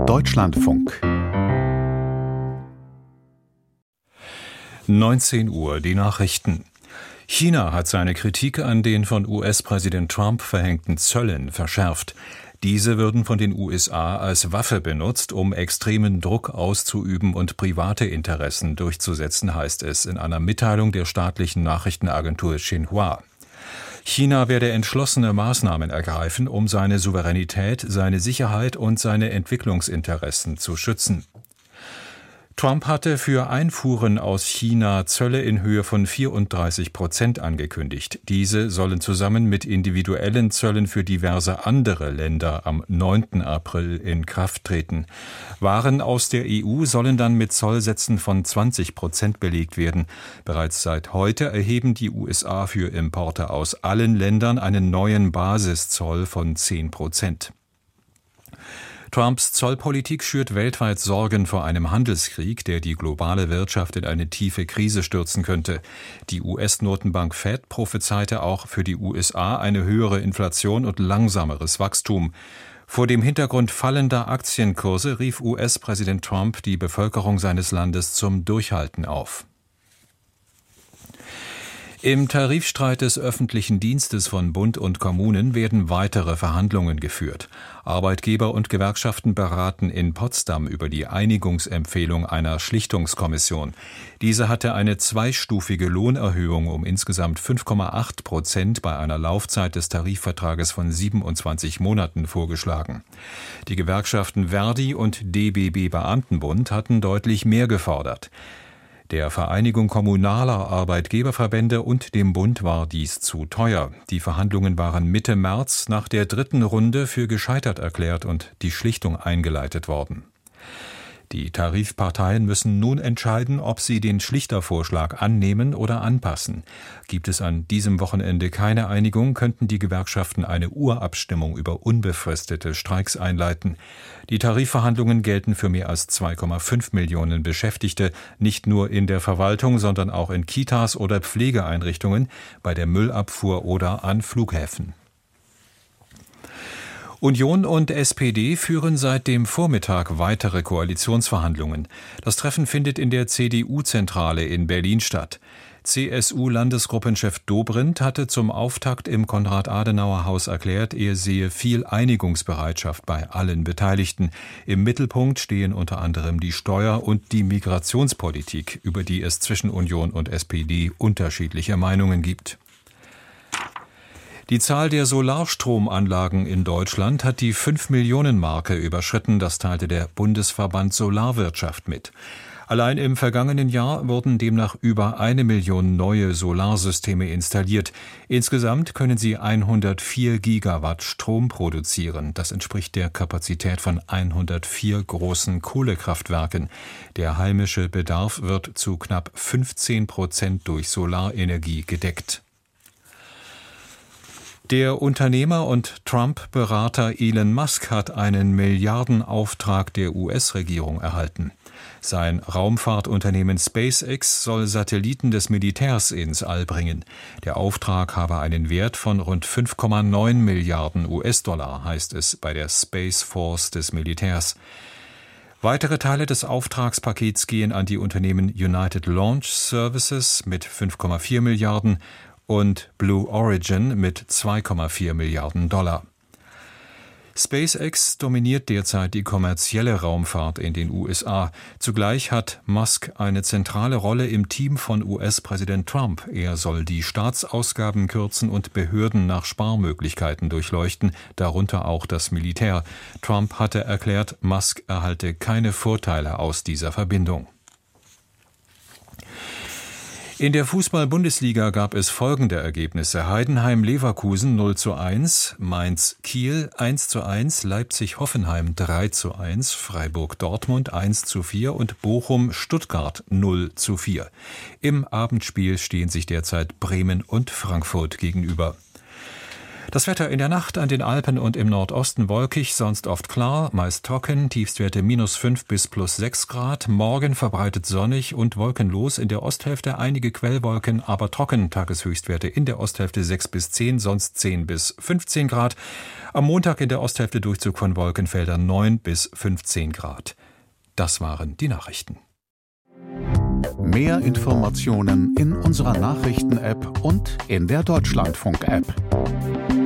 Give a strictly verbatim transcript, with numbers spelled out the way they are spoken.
Deutschlandfunk. neunzehn Uhr, die Nachrichten. China hat seine Kritik an den von U S-Präsident Trump verhängten Zöllen verschärft. Diese würden von den U S A als Waffe benutzt, um extremen Druck auszuüben und private Interessen durchzusetzen, heißt es in einer Mitteilung der staatlichen Nachrichtenagentur Xinhua. China werde entschlossene Maßnahmen ergreifen, um seine Souveränität, seine Sicherheit und seine Entwicklungsinteressen zu schützen. Trump hatte für Einfuhren aus China Zölle in Höhe von vierunddreißig Prozent angekündigt. Diese sollen zusammen mit individuellen Zöllen für diverse andere Länder am neunten April in Kraft treten. Waren aus der E U sollen dann mit Zollsätzen von zwanzig Prozent belegt werden. Bereits seit heute erheben die U S A für Importe aus allen Ländern einen neuen Basiszoll von zehn Prozent. Trumps Zollpolitik schürt weltweit Sorgen vor einem Handelskrieg, der die globale Wirtschaft in eine tiefe Krise stürzen könnte. Die U S-Notenbank Fed prophezeite auch für die U S A eine höhere Inflation und langsameres Wachstum. Vor dem Hintergrund fallender Aktienkurse rief U S-Präsident Trump die Bevölkerung seines Landes zum Durchhalten auf. Im Tarifstreit des öffentlichen Dienstes von Bund und Kommunen werden weitere Verhandlungen geführt. Arbeitgeber und Gewerkschaften beraten in Potsdam über die Einigungsempfehlung einer Schlichtungskommission. Diese hatte eine zweistufige Lohnerhöhung um insgesamt fünf Komma acht Prozent bei einer Laufzeit des Tarifvertrages von siebenundzwanzig Monaten vorgeschlagen. Die Gewerkschaften Verdi und D B B Beamtenbund hatten deutlich mehr gefordert. Der Vereinigung kommunaler Arbeitgeberverbände und dem Bund war dies zu teuer. Die Verhandlungen waren Mitte März nach der dritten Runde für gescheitert erklärt und die Schlichtung eingeleitet worden. Die Tarifparteien müssen nun entscheiden, ob sie den Schlichtervorschlag annehmen oder anpassen. Gibt es an diesem Wochenende keine Einigung, könnten die Gewerkschaften eine Urabstimmung über unbefristete Streiks einleiten. Die Tarifverhandlungen gelten für mehr als zwei Komma fünf Millionen Beschäftigte, nicht nur in der Verwaltung, sondern auch in Kitas oder Pflegeeinrichtungen, bei der Müllabfuhr oder an Flughäfen. Union und S P D führen seit dem Vormittag weitere Koalitionsverhandlungen. Das Treffen findet in der C D U-Zentrale in Berlin statt. C S U-Landesgruppenchef Dobrindt hatte zum Auftakt im Konrad-Adenauer-Haus erklärt, er sehe viel Einigungsbereitschaft bei allen Beteiligten. Im Mittelpunkt stehen unter anderem die Steuer- und die Migrationspolitik, über die es zwischen Union und S P D unterschiedliche Meinungen gibt. Die Zahl der Solarstromanlagen in Deutschland hat die fünf Millionen Marke überschritten, das teilte der Bundesverband Solarwirtschaft mit. Allein im vergangenen Jahr wurden demnach über eine Million neue Solarsysteme installiert. Insgesamt können sie hundertvier Gigawatt Strom produzieren. Das entspricht der Kapazität von hundertvier großen Kohlekraftwerken. Der heimische Bedarf wird zu knapp fünfzehn Prozent durch Solarenergie gedeckt. Der Unternehmer und Trump-Berater Elon Musk hat einen Milliardenauftrag der U S-Regierung erhalten. Sein Raumfahrtunternehmen SpaceX soll Satelliten des Militärs ins All bringen. Der Auftrag habe einen Wert von rund fünf Komma neun Milliarden U S-Dollar, heißt es bei der Space Force des Militärs. Weitere Teile des Auftragspakets gehen an die Unternehmen United Launch Services mit fünf Komma vier Milliarden und Blue Origin mit zwei Komma vier Milliarden Dollar. SpaceX dominiert derzeit die kommerzielle Raumfahrt in den U S A. Zugleich hat Musk eine zentrale Rolle im Team von U S-Präsident Trump. Er soll die Staatsausgaben kürzen und Behörden nach Sparmöglichkeiten durchleuchten, darunter auch das Militär. Trump hatte erklärt, Musk erhalte keine Vorteile aus dieser Verbindung. In der Fußball-Bundesliga gab es folgende Ergebnisse: Heidenheim-Leverkusen null zu eins, Mainz-Kiel eins zu eins, Leipzig-Hoffenheim drei zu eins, Freiburg-Dortmund eins zu vier und Bochum-Stuttgart null zu vier. Im Abendspiel stehen sich derzeit Bremen und Frankfurt gegenüber. Das Wetter in der Nacht an den Alpen und im Nordosten wolkig, sonst oft klar, meist trocken, Tiefstwerte minus fünf bis plus sechs Grad. Morgen verbreitet sonnig und wolkenlos, in der Osthälfte einige Quellwolken, aber trocken. Tageshöchstwerte in der Osthälfte sechs bis zehn, sonst zehn bis fünfzehn Grad. Am Montag in der Osthälfte Durchzug von Wolkenfeldern neun bis fünfzehn Grad. Das waren die Nachrichten. Mehr Informationen in unserer Nachrichten-App und in der Deutschlandfunk-App.